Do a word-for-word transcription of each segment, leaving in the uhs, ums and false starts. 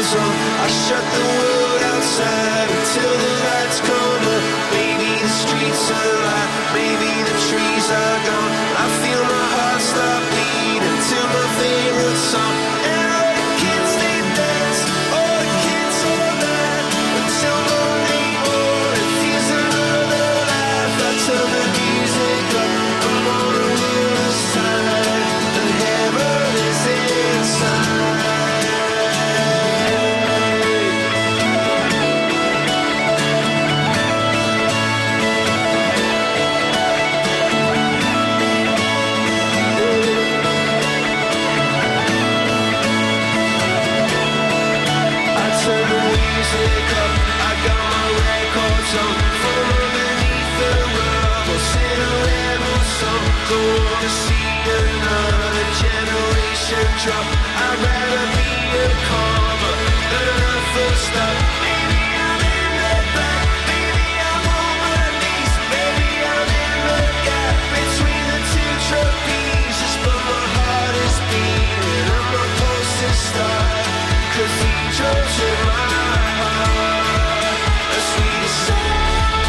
goes on. I shut the world outside until the lights come up. Maybe the streets are alive, maybe the trees are gone. I feel my heart stop beating to my favorite song. And all the kids they dance, all the kids all that until Monday morning feels another life. I turn the music up, I'm on the other side. The heaven is inside. Drop. I'd rather be a comma than a full stop. Maybe I'm in the back, maybe I'm on my knees, maybe I'm in the gap between the two trapezes. But my heart is beating, I'm a posting star. Cathedrals in my heart, a sweet sound.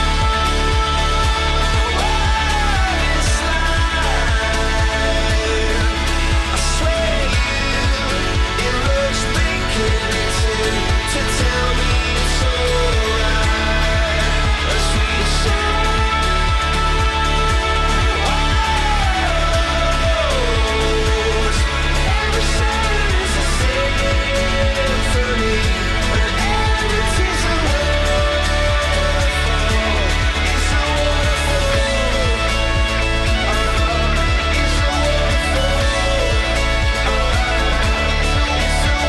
To tell me it's alright, a sweet sound. Every sound is a symphony, and every tear's a waterfall. It's a waterfall. It's a waterfall. It's a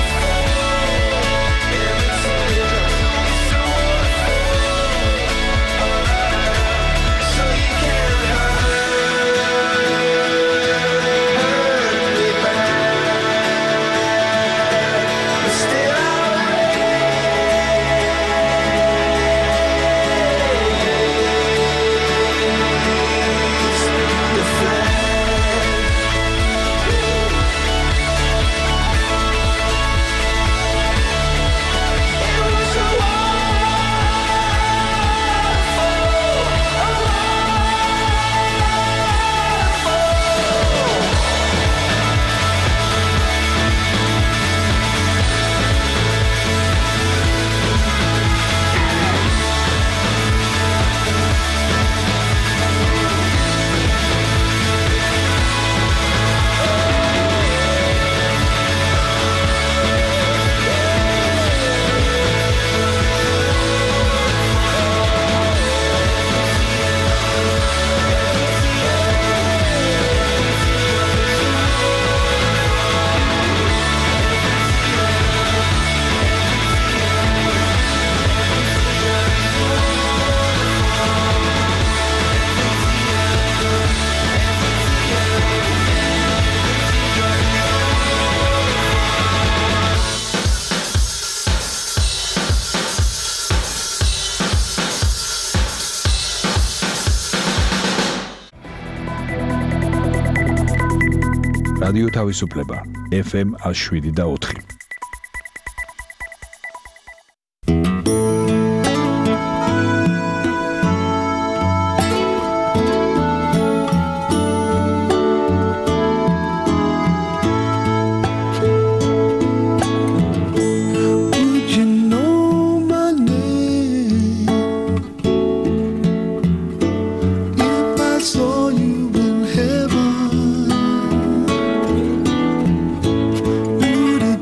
რადიო თავისუფლება ეფ ემ one oh seven და four. Would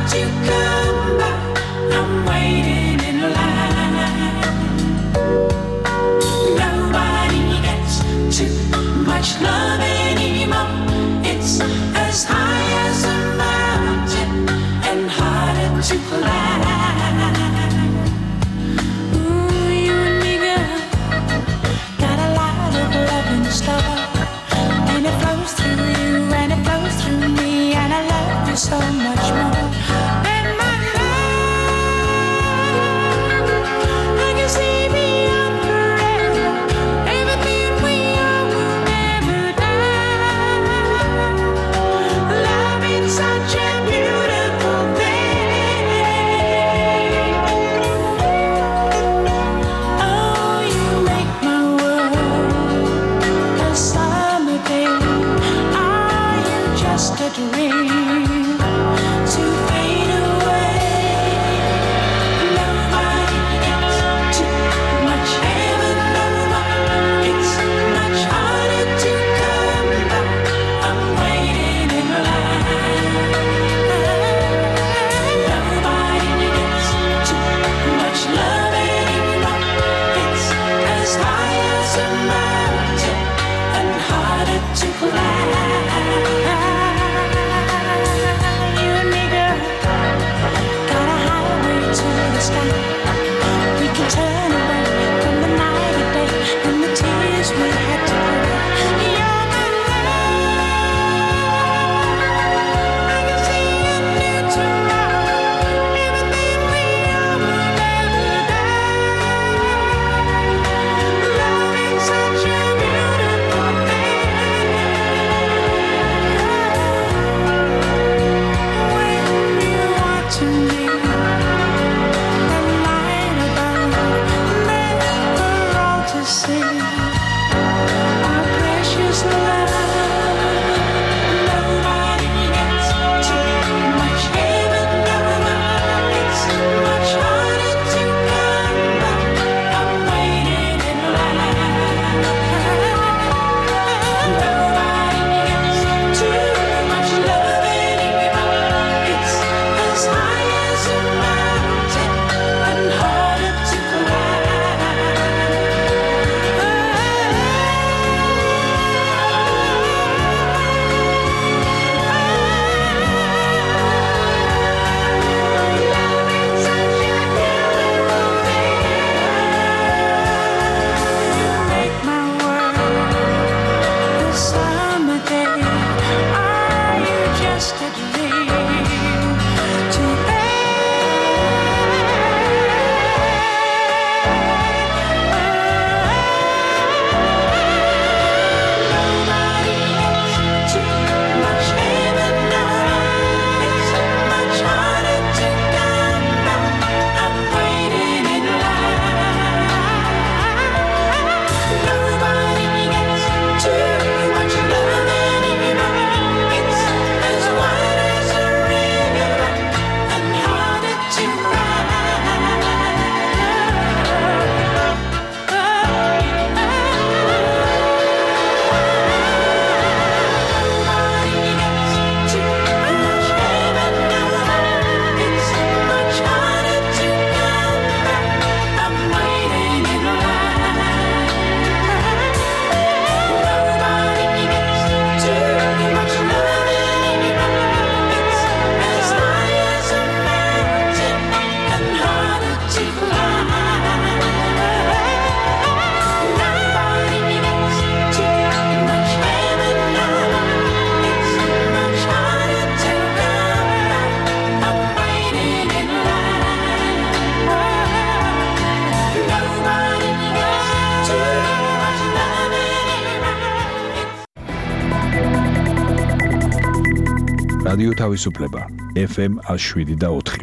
რადიო თავისუფლება ეფ ემ one oh seven და four.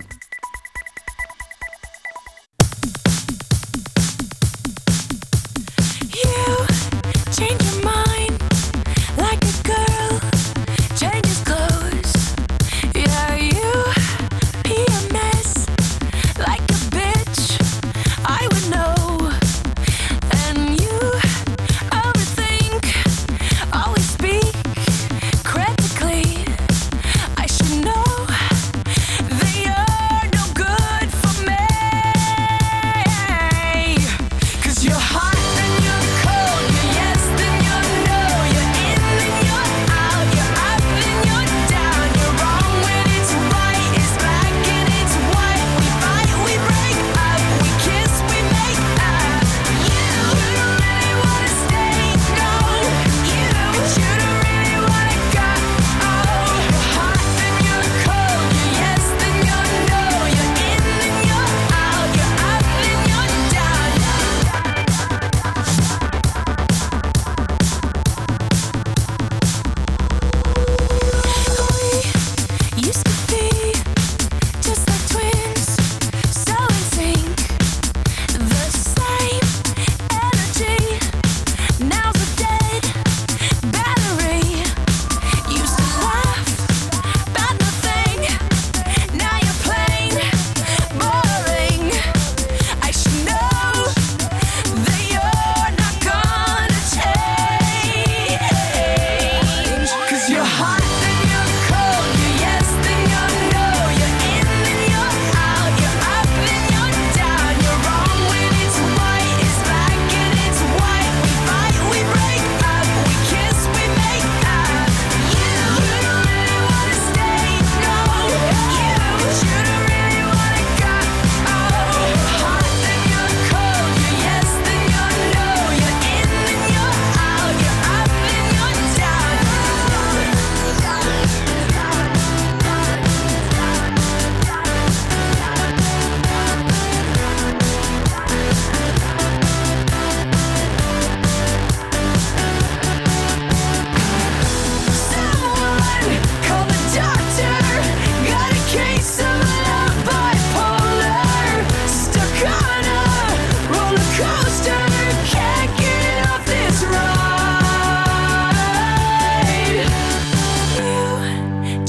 They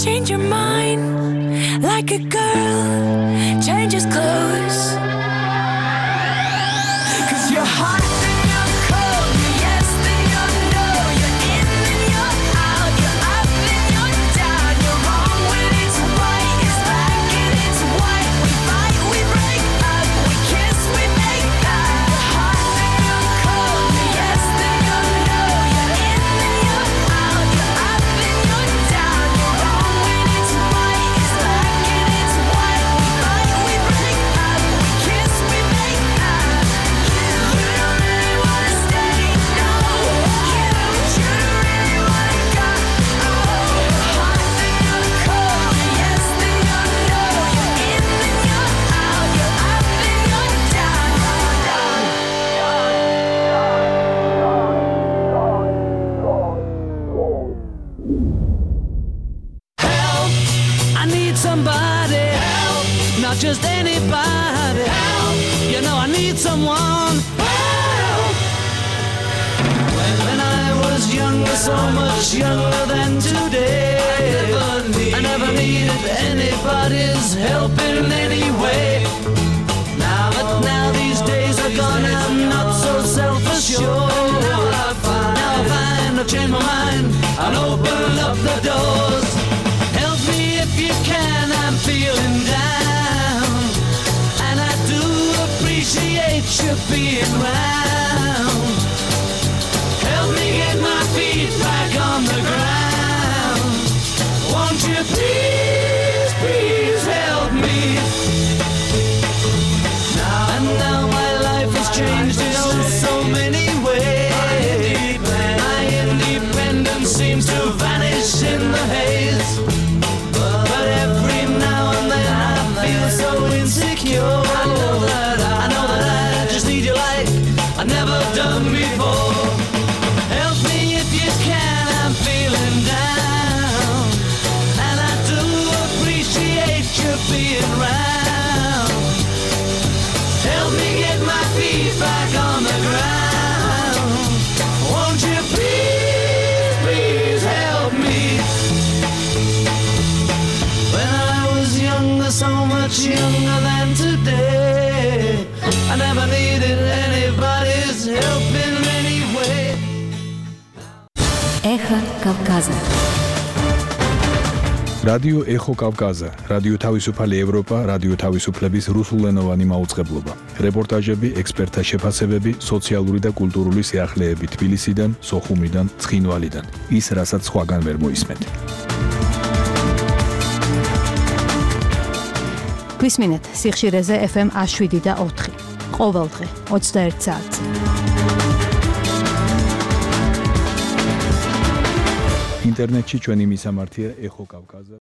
change your mind like a girl changes clothes. 'Cause you're hot and you're cold, you're yes and you're no, you're in and you're out, you're up and you're down, you're wrong when it's right, it's black and it's white. We fight, we break up, we kiss, we make up. You're hot and you're cold, you're yes and you're no, you're in and you're out, you're up and you're down, you're wrong when it's right, it's black and it's white. We fight, we break up, we kiss, we make up. You, you don't really wanna stay, no. You, you don't really wanna go. Oh, you're hot and you're cold, you're yes and you're no, you're in and you're out, you're up and you're down, Help! I need somebody. Help! Not just anybody. Help! You know I need someone. Help! When I was younger, so much younger than today, I never needed anybody's help in any way. Now, but now these days are gone, I'm not so self-assured. Now I find, now I find I've changed my mind. I'll open up the doors. Help me if you can, I'm feeling down, and I do appreciate you being round. Help me get my feet back on the ground. Won't you please, please help me? Now and now my life has changed in oh so many ways. My independence seems to vanish in the haze. But every now and then I feel so insecure. I know that I, I know that I just need you like I've never done before. Help me if you can, I'm feeling down, and I do appreciate you being round. Help me get my feet back on the ground. Won't you please, please help me? When I was younger, so much younger than today, I never needed anybody's help in any way. Эхо Кавказа. რადიო ეხო კავკაზა, რადიო თავისუფალი ევროპა, რადიო თავისუფლების რუსულენოვანი მაუწყებლობა. რეპორტაჟები, ექსპერტთა შეფასებები, სოციალური და კულტურული სიახლეები თბილისიდან, სოხუმიდან, ცხინვალიდან. ის, რასაც სხვაგან ვერ მოისმენთ. გვისმინეთ სიხშირეზე ეფ ემ ას შვიდი და ოთხი. ყოველდღე ოცდაერთ საათზე. ინტერნეტში ჩვენი მისამართია ეხო კავკაზა